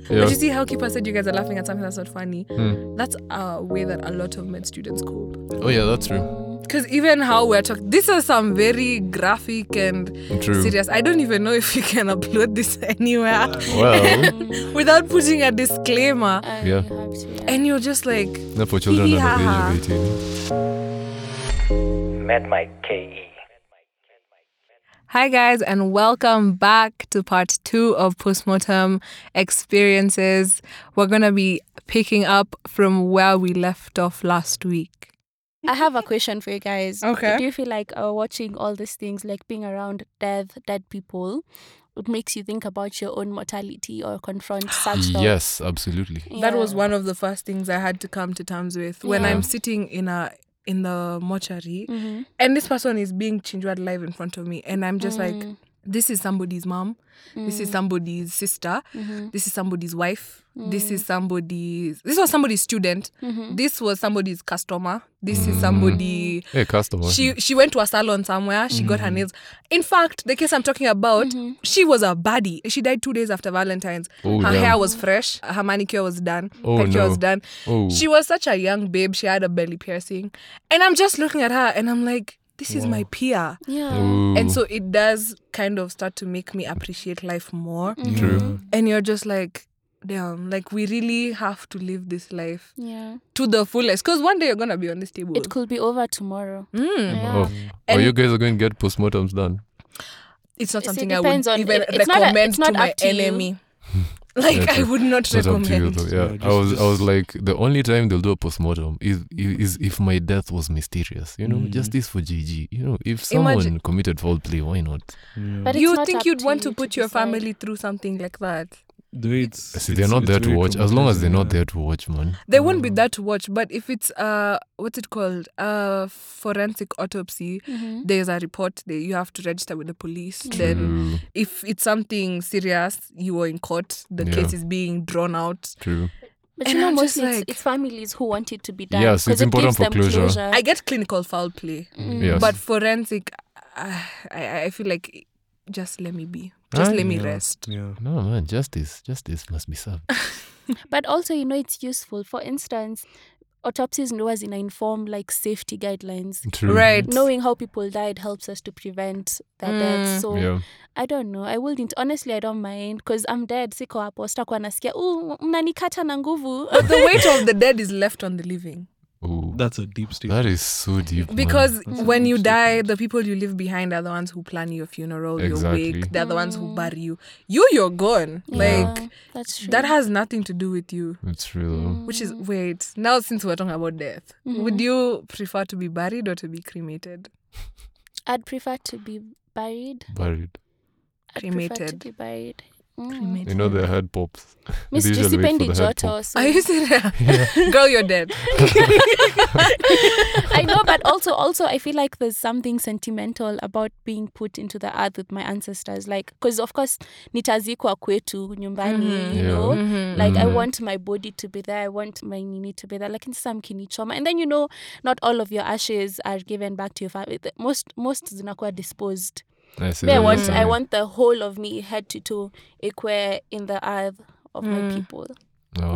Yeah. But you see how Keeper said you guys are laughing at something that's not funny? That's a way that a lot of med students cope. Oh yeah, that's true. Because even how we're talking, this is some very graphic and True. serious. I don't even know if you can upload this anywhere Well, without putting a disclaimer. Yeah. You have to, yeah. And you're just like, not for children under Yeah. the age of 18. MedMike KE. hi guys, and welcome back to part 2 of Postmortem Experiences. We're going to be picking up from where we left off last week. I have a question for you guys. Okay. Do you feel like watching all these things, like being around dead people, it makes you think about your own mortality or confront such thoughts? Yes, absolutely. That was Yeah. one of the first things I had to come to terms with when Yeah. I'm sitting in the mortuary Mhm. and this person is being chinjwad live in front of me, and I'm just like, this is somebody's mom, this is somebody's sister, this is somebody's wife, this was somebody's student, this was somebody's customer, this is somebody. Hey, customer. She went to a salon somewhere. She got her nails. In fact, the case I'm talking about, she was a baddie. She died 2 days after Valentine's. Oh, her damn. hair was fresh. Her manicure was done. Oh, Pedicure no. was done. Oh. She was such a young babe. She had a belly piercing. And I'm just looking at her and I'm like, this is my peer. Yeah. Ooh. And so it does kind of start to make me appreciate life more. True. And you're just like, damn, like we really have to live this life Yeah. to the fullest. Because one day you're going to be on this table. It could be over tomorrow. Yeah. Oh, And- you guys are going to get postmortems done. It's not See, something it I would depends on- even it's not recommend it's not to my up to you. enemy. Like, Yeah, I would not It's not up to you recommend. though. Yeah, Yeah, I was like, the only time they'll do a postmortem is if my death was mysterious. You know, justice for GG. You know, if someone Imagine- committed foul play, why not? But it's You not think up you'd to want you to put your decide. family through something like that? The way it's See, they're not there to watch. As long as they're not there to watch, man. They won't be there to watch. But if it's what's it called? Forensic autopsy. There's a report there. You have to register with the police. Then True. if it's something serious, you are in court. The Yeah. case is being drawn out. True. But And you know, I'm just mostly like- it's families who want it to be done. Yes, 'cause it's it important gives for them closure. I get clinical foul play, Yes. but forensic, I feel like just let me be. Just let me rest. Yeah. No, man. Justice must be served. But also, you know, it's useful. For instance, autopsies know as in inform like safety guidelines. True. Right. Knowing how people died helps us to prevent their deaths. So Yeah. I don't know. I wouldn't. Honestly, I don't mind because I'm dead. Siko hapo sitakuwa nasikia, mnanikata na nguvu. But the weight of the dead is left on the living. Ooh. That's a deep statement. That is so deep. man. Because That's when a you deep die, the people you leave behind are the ones who plan your funeral, Exactly. your wake. They're the ones who bury you. You're gone. Yeah, Like, that's true. that has nothing to do with you. It's real. Which is, wait, now since we're talking about death, would you prefer to be buried or to be cremated? I'd prefer to be buried. Buried. I'd prefer to Cremated. be buried. You know the head pops. Miss They usually wait for Jisipendi the head joto. pop. So Are you serious? Girl, you're dead. I know, but also I feel like there's something sentimental about being put into the earth with my ancestors. Like, because of course, nitazikwa kwetu nyumbani, you Yeah. know? Like, I want my body to be there. I want my nini to be there. Like, in some kinichoma. And then, you know, not all of your ashes are given back to your family. Most zinakuwa disposed. I see Me, I what you're want the whole of me, head to toe, equate in the earth of my people. saying. No.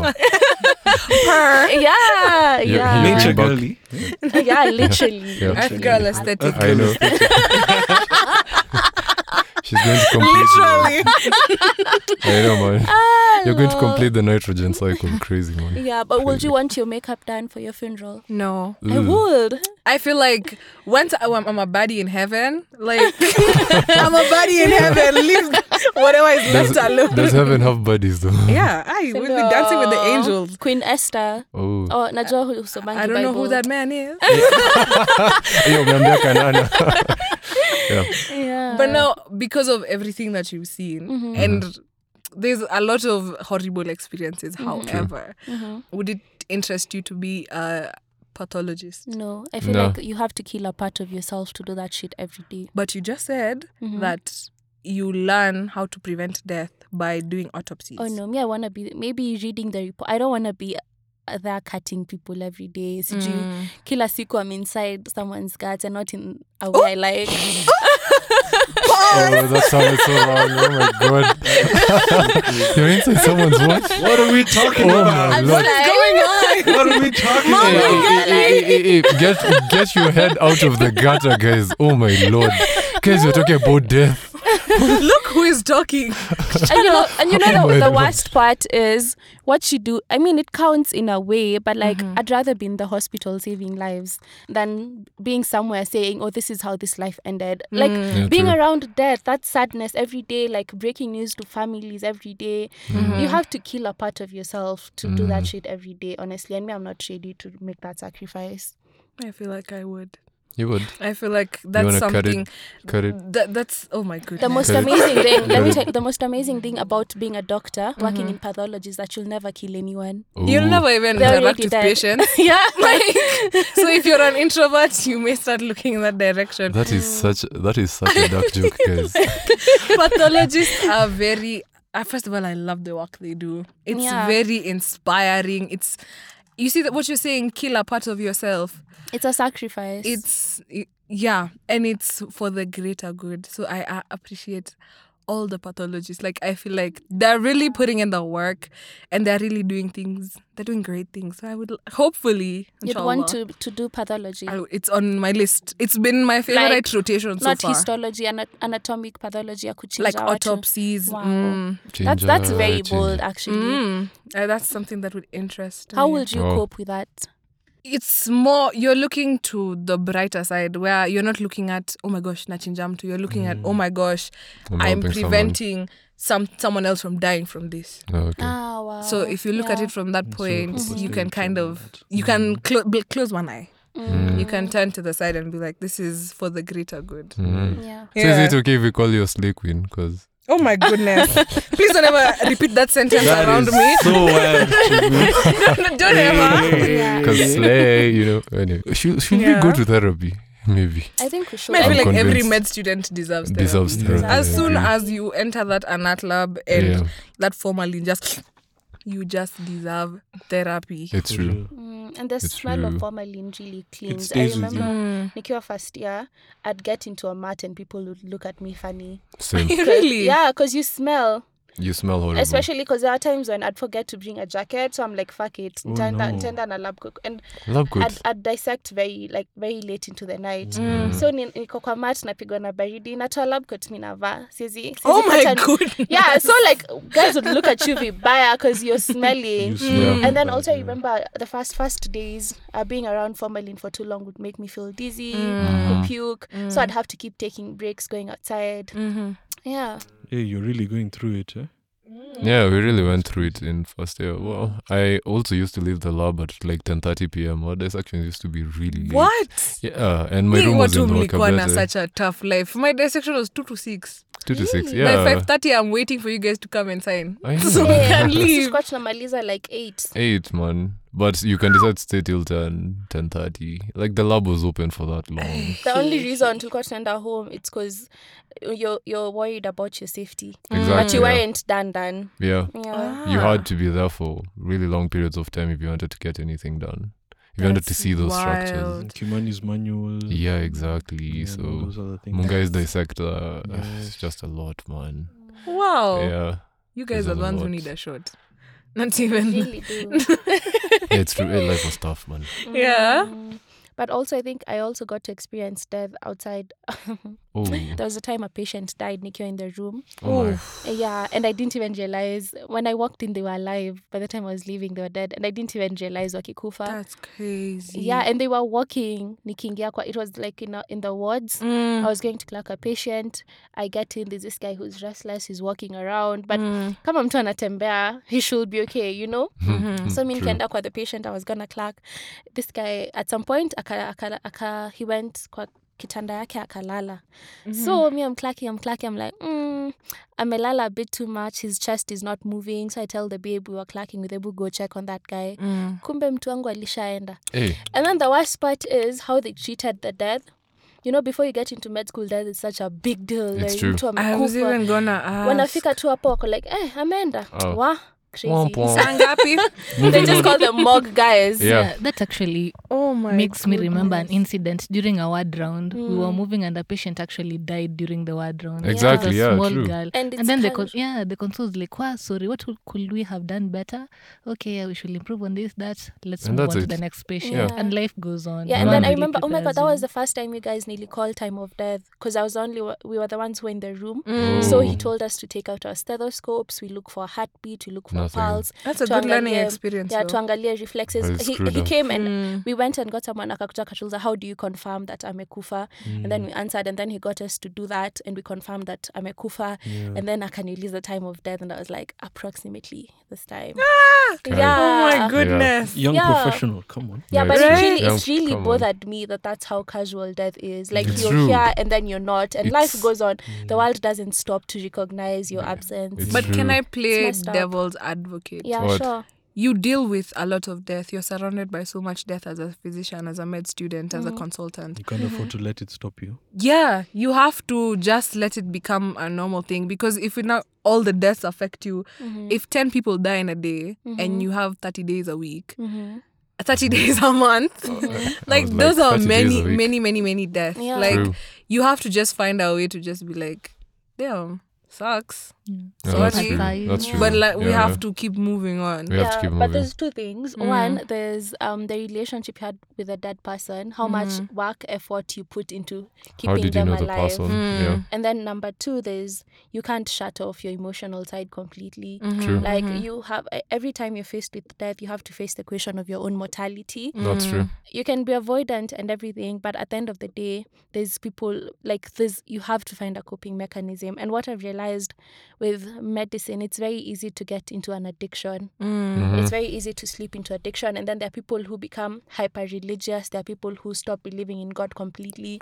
Yeah, You- yeah. you- Nature back. girly. Yeah, literally. Yeah. Earth girl aesthetic. I know. She's going to complete. Literally. I know, man. Ah, You're going to no. complete the nitrogen cycle. Crazy, man. Yeah, but would Crazy. you want your makeup done for your funeral? No. I would. I feel like once I'm a baddie in heaven, like I'm a baddie in heaven. Leave whatever is left alone. Does heaven have buddies though? Yeah, we'll be dancing with the angels. Queen Esther. Oh. Oh, najua husomangi I don't know Bible. who that man is. Yo, umeambia Kanana. Yeah. Yeah. But now, because of everything that you've seen, and there's a lot of horrible experiences, however, would it interest you to be a pathologist? No, I feel No. like you have to kill a part of yourself to do that shit every day. But you just said that you learn how to prevent death by doing autopsies. Oh no, me, I want to be maybe reading the report. I don't want to be they're cutting people every day. Sijui, kila siku I'm inside someone's gut and not in a way I like. Oh, that sounded so wrong. Oh my god. You're inside someone's what? What are we talking Oh about? my What lord. is going on? What are we talking Hey, about? get your head out of the gutter, guys. Oh my lord. Guys, we're talking about death. Look who is talking. And you know Oh my the God. worst part is what you do. I mean, it counts in a way, but like I'd rather be in the hospital saving lives than being somewhere saying, "Oh, this is how this life ended." Like Yeah, being true. around death, that sadness every day, like breaking news to families every day. You have to kill a part of yourself to do that shit every day. Honestly, and me, I'm not ready to make that sacrifice. I feel like I would. You would. I feel like You that's wanna cut something. it? That's oh my goodness. The most Cut it. amazing thing, let me Cut tell you, the most amazing thing about being a doctor, working in pathology, is that you'll never kill anyone. You'll Ooh. never even They're interact already with dead. patients. Yeah. So if you're an introvert, you may start looking in that direction. That is such a dark joke, guys. Pathologists are very. First of all, I love the work they do. It's Yeah. very inspiring. It's you see that what you're saying. Kill a part of yourself. It's a sacrifice. Yeah, and it's for the greater good. So I appreciate all the pathologists. Like I feel like they're really putting in the work, and they're really doing things. They're doing great things. So I would hopefully, You'd inshallah, want to do pathology. it's on my list. It's been my favorite Like, rotation so Not far. histology, anatomic pathology. I could Like change out. autopsies. Wow. That's very bold, actually. That's something that would interest How me. would you Wow. cope with that? It's more you're looking to the brighter side where you're not looking at oh my gosh nachinjamtu, you're looking at oh my gosh I'm I'm helping someone. preventing someone else from dying from this. Oh, okay. Ah, wow. So if you look at Yeah. it from that point, So you can kind of that. you can close one eye. You can turn to the side and be like, this is for the greater good. Yeah. So is it okay if we call you a slay queen? Because Oh my goodness. Please don't ever repeat that sentence That around is me. so wild. Don't ever. Yeah. slay, anyway. Should we Yeah. go to therapy? Maybe. I think we should. I feel I'm like every convinced. med student deserves therapy. Deserves therapy. As I soon agree. as you enter that anat lab and Yeah. that formalin you just deserve therapy. It's true. And the It's smell true. of formalin really cleans. I stays with remember nikiwa first year, I'd get into a mat and people would look at me funny. Same. Really? Yeah, because you smell. You smell horrible. Especially because there are times when I'd forget to bring a jacket, so I'm like, fuck it, Oh, nitaenda na lab cook, and Love good. I'd dissect very late into the night. So niko kwa mat napigwa na baridi, natoa lab coat mimi navaa. Siezi Oh my pata- goodness. Yeah, so like guys would look at you vibaya because you're smelly. You smell And then bad, also I yeah. remember the first days being around formalin for too long would make me feel dizzy, would puke. So I'd have to keep taking breaks, going outside. Yeah. Hey, you're really going through it, eh? Yeah, we really went through it in first year. Well, I also used to leave the lab at like 10:30 p.m. Our dissections used to be really late. What? Yeah, and my Me room was in watu mlikuwa na Wakabete. such a tough life. My dissection was 2 to 6. 2 to 6. By Yeah. 5:30 I'm waiting for you guys to come and sign. I know. So we can Sisi leave. tulikuwa tunamaliza like 8. 8, man. But you can decide to stay till 10:30. Like the lab was open for that long. The only reason tulikuwa tunaenda home it's because you're worried about your safety. Exactly. But you yeah. weren't done. Yeah. Yeah. You had to be there for really long periods of time if you wanted to get anything done. If you wanted to That's see those wild. structures. Kimani's manual. Yeah, exactly. Yeah, So those other things. Mungai's dissector. Yes. It's just a lot, man. Wow. Yeah. You guys There's are a the ones who lot. need a shot. Not even. Really do. Yeah, it's true. Life was tough, man. Yeah. But also, I think I also got to experience death outside. Oh, There was a time a patient died, Nikiwa in the room. oh my. Yeah, and I didn't even realize. When I walked in, they were alive. By the time I was leaving, they were dead. And I didn't even realize wakikufa. That's crazy. Yeah, and they were walking. Nikiingia kwa, it was like in the wards. I was going to clock a patient. I get in, there's this guy who's restless, he's walking around. But kama mtu anatembea, he should be okay, you know? So mi nikaenda kwa the patient, I was gonna clock. This guy, at some point, he went kwa kitanda yake akalala. So me, I'm clacking, I'm like, amelala a bit too much, his chest is not moving. So I tell the babe we were clacking with Ebu, go check on that guy. Kumbe mtu wangu alishaenda. Hey, And then the worst part is how they treated the death. You know, before you get into med school, death is such a big deal. It's Like, true. mtu I was amekufa. even gonna ask. Wanafika tu hapo wako like, ameenda. Oh. Wa? crazy. Womp womp. Sangapi. They just call them mog guys. Yeah. That actually Oh my. makes me remember an goodness. incident during a ward round. We were moving and a patient actually died during the ward round. Exactly, It was a yeah, small true. girl. And it's then the kind the console was like, wow, sorry, what could we have done better? Okay, yeah, we should improve on this, that. Let's And move that's on to it. the next patient. Yeah. And life goes on. Yeah, and No then one I really remember, oh my god, prepares that was you. the first time you guys nearly called time of death because we were the ones who were in the room. Mm. So he told us to take out our stethoscopes, we look for a heartbeat, we look for Nothing. pulse. That's a good learning tuangalie- experience. Yeah, though. tuangalie reflexes. That is He screwed up. came and Mm. we went and got someone akakuja katuliza, how do you confirm that amekufa? And then we answered, and then he got us to do that, and we confirmed that amekufa. And then akaniuliza the time of death, and I was like, approximately this time. Yeah. Oh my goodness. Young Yeah. professional, come on. Yeah, Yeah, but it's true. it's really Come on. bothered me that's how casual death is. Like It's you're true. here and then you're not, and life It's- goes on. The world doesn't stop to recognize your absence. It's But can true. I play messed up. devil's advocate? Yeah, What? sure. You deal with a lot of death. You're surrounded by so much death as a physician, as a med student, as a consultant. You can't afford to let it stop you. Yeah, you have to just let it become a normal thing because if it not all the deaths affect you, if 10 people die in a day and you have 30 days a week, 30 days a month, like was those like are 30 days a many, week. many deaths. Yeah. Like True. you have to just find a way to just be like, damn, sucks. Yeah, that's Sorry. true. That's true. But like we Yeah, have to keep moving on. We have to keep but moving. there's two things. One, there's the relationship you had with a dead person, how much work, effort you put into keeping How did you them know the alive. person? Yeah. And then number two, there's you can't shut off your emotional side completely. True. Like you have every time you're faced with death, you have to face the question of your own mortality. That's true. You can be avoidant and everything, but at the end of the day, there's people like this. You have to find a coping mechanism. And what I've realized with medicine, it's very easy to get into an addiction. It's very easy to slip into addiction, and then there are people who become hyper religious. There are people who stop believing in God completely.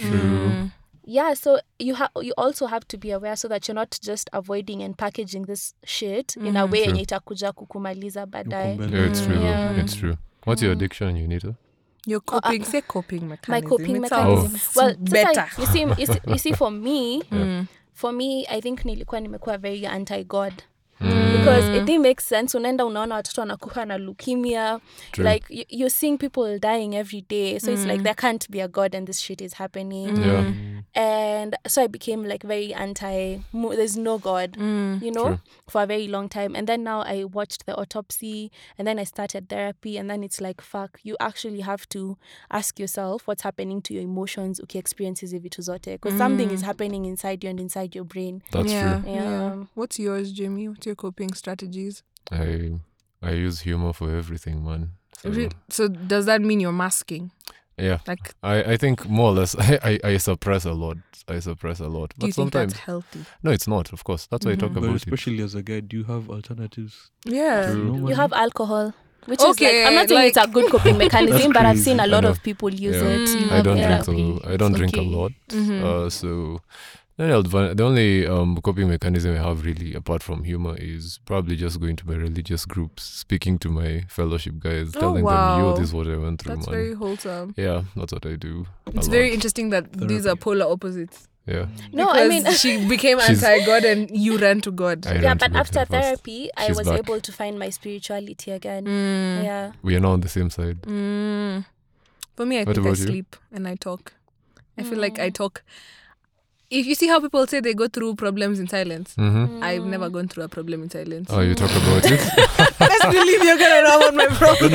Yeah, so you also have to be aware so that you're not just avoiding and packaging this shit in a way True. yenye itakuja kukumaliza baadaye. Yeah, it's true. Yeah. It's true. What's your addiction, Unita? Your coping, say coping mechanism. My coping It mechanism. sounds Well, better. sasa, you see, for me, I think nilikuwa nimekuwa very anti-God. Because it didn't make sense. Unaenda unaona watoto wanakufa na leukemia. True. Like you're seeing people dying every day. So it's like there can't be a God and this shit is happening. Yeah. And so I became like very there's no God, you know, True. for a very long time. And then now I watched the autopsy and then I started therapy. And then it's like, fuck, you actually have to ask yourself what's happening to your emotions, experiences vitu zote. Because something is happening inside you and inside your brain. That's yeah, true. Yeah. What's yours, Jimmy? What's your coping strategies? I use humor for everything, man. So, So does that mean you're masking? yeah. Like, I think more or less I suppress a lot. But do you think sometimes that's healthy? no, it's not. Of course, that's why I talk But about it. especially as a guy, do you have alternatives? Yeah. True. You have alcohol. Which Okay, is like, I'm not saying it's a like- good coping mechanism, but I've crazy. seen a lot I know. of people use Yeah. it. You I have don't therapy. drink. I It's don't drink a okay. lot. So the only coping mechanism I have really, apart from humor, is probably just going to my religious groups, speaking to my fellowship guys, telling them, wow. "Yo, this is what I went through, That's man." very wholesome. Yeah, that's what I do. a It's lot. very interesting that these are Therapy. polar opposites. Yeah. No, Because I mean, she became She's- anti-God and you ran to God. I yeah, ran to but God after first. therapy, I She's was back. able to find my spirituality again. Mm. Yeah. We are now on the same side. For me, I What think I about you? sleep and I talk. I feel like I talk. If you see how people say they go through problems in silence, I've never gone through a problem in silence. Oh, you talk about it? Best believe you're gonna know about my problems.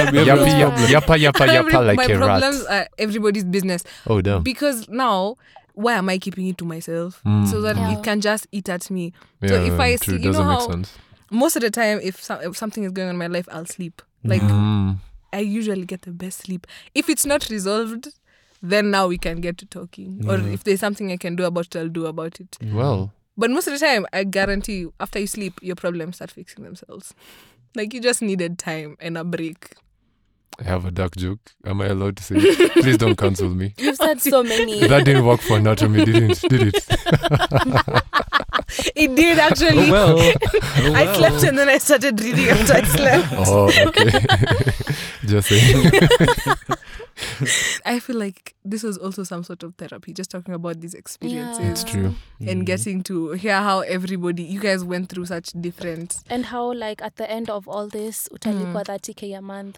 Yappa, My like a problems rat. are everybody's business. Oh, damn. Because now, why am I keeping it to myself? So that Yeah. it can just eat at me. Yeah, so if I true. see, you know Doesn't make how sense. most of the time, if something is going on in my life, I'll sleep. Like I usually get the best sleep. If it's not resolved, then now we can get to talking. Or if there's something I can do about it, I'll do about it. Well, But most of the time, I guarantee you, after you sleep, your problems start fixing themselves. Like you just needed time and a break. I have a dark joke. Am I allowed to say it? Please don't cancel me. You've said so many. That didn't work for anatomy, did it? It did actually. I slept and then I started reading after I slept. Oh, okay. Just saying. I feel like this was also some sort of therapy, just talking about these experiences. Yeah. It's true. And getting to hear how you guys went through such different. And how, like, at the end of all this, utalipwa 30K a month.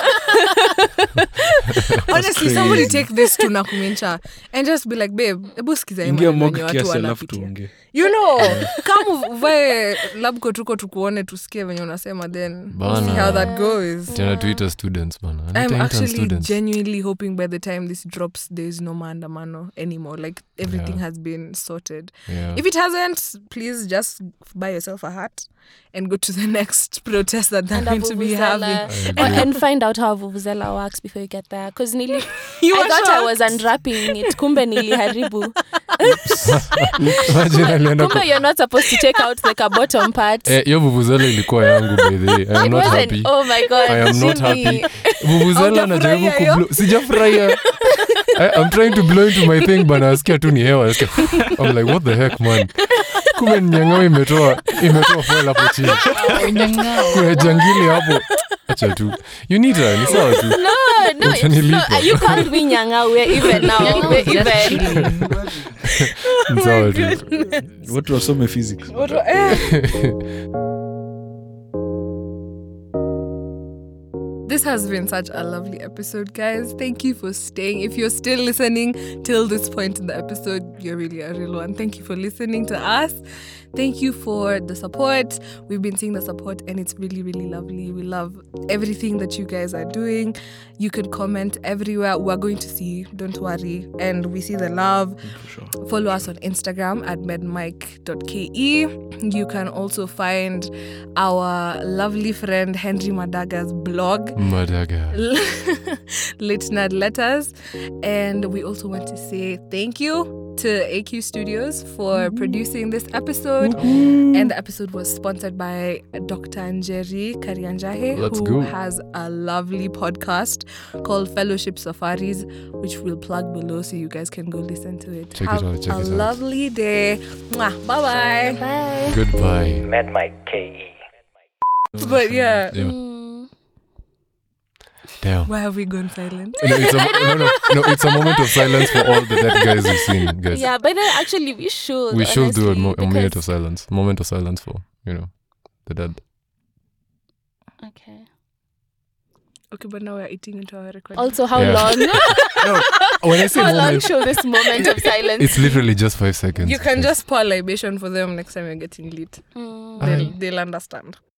Honestly, somebody take this to Nakumincha and just be like, babe, ebu sikiza hii Ingia maneno mock yenye watu kiasi alafu wanapitia. tuongee. You know, kama uvae lab coat tuko tukuone tusikie venye unasema, then we'll see Bana. how that goes. Tena Twitter students, bana. I'm Anaita intern actually students. genuinely hoping by the time this drops, there's no maandamano anymore. Like, everything Yeah. has been sorted. Yeah. If it hasn't, please just buy yourself a hat and go to the next protest that they're And a going to be having. vuvuzela. And find out how vuvuzela works before you get there. Because You I were thought I was shocked. unwrapping it. Kumbe niliharibu. Imagine alienda Kumbe you're not supposed to take out like a bottom part. hiyo vuvuzela ilikuwa yangu by the way. I am It not wasn't. happy. Oh my God. I am not Jimmy. happy. Vuvuzela najaribu Haujafurahia kublow. Sijafurahia. I'm trying to blow into my thing, but nasikia tu ni hewa. I'm like, what the heck, man? Kumbe nyangao imetoa foil hapo chini. Kuna jangili hapo. Acha tu. You need her. Ni sawa tu. No, it's not. You can't be nyanga. We're even now. We're even. Ni sawa tu. Watu wasome physics. This has been such a lovely episode, guys. Thank you for staying. If you're still listening till this point in the episode, you're really a real one. Thank you for listening to us. Thank you for the support. We've been seeing the support and it's really, really lovely. We love everything that you guys are doing. You can comment everywhere. We're going to see, don't worry. And we see the love. For sure. Follow us on Instagram at medmike.ke. You can also find our lovely friend Henry Madaga's blog, Madaga. Late Night Letters. And we also want to say thank you to AQ Studios for producing this episode. And the episode was sponsored by Dr. Njeri Karianjahe, Let's who go. has a lovely podcast called Fellowship Safaris, which we'll plug below so you guys can go listen to it. Check it Have out, check a it out. lovely day. Mwah. Bye-bye. Bye. Goodbye. MedMike.ke. But yeah, Yeah. Damn. why have we gone silent? No, it's a moment of silence for all the dead guys we've seen, guys. Yeah, but then actually we should. We should do a honestly, minute of because- silence. Moment of silence for, the dead. Okay. Okay, but now we're eating into our record. Also, how Yeah. long? When I say How long moment, should this moment of silence? it's literally just 5 seconds. You can just pour libation for them next time you're getting lit. Mm. They'll understand.